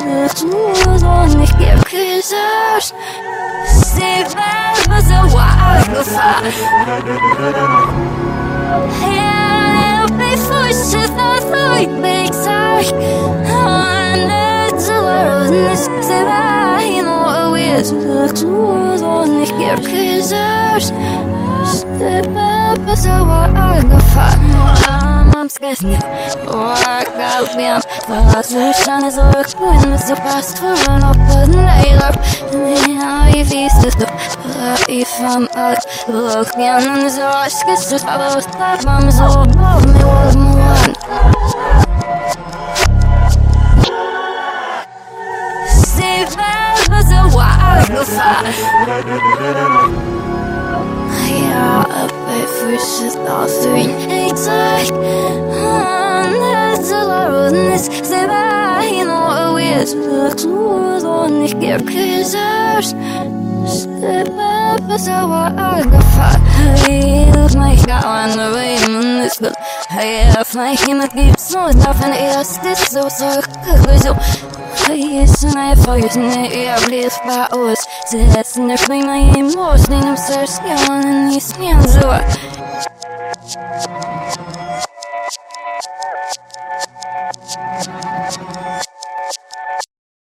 Tools on mich geküsst. Sie war so wildgefahren. Help me push it out the big side. And it's a world in this city. You know it's the tools on mich geküsst. Step up so wildgefahren. I'm scared. Work out bien. Was wir schon so grün mit so fast von auf den Leider. I vist it up. I found out. Look me on the source. Guess it's about that I'm so above me was one. Save that was a wildfire. Yeah, I pay for shit all three. Exact. That's a lot of this. Say that, you know, it's the tools on the geküsst. Step up, so I got fat. Hey, look, my God, on the way, man, this good. Hey, if my him keeps no nothing else, this so good. So, hey, it's an eye for you, I believe by us. That's in the frame, my emotion, I'm so scared, and he's me on the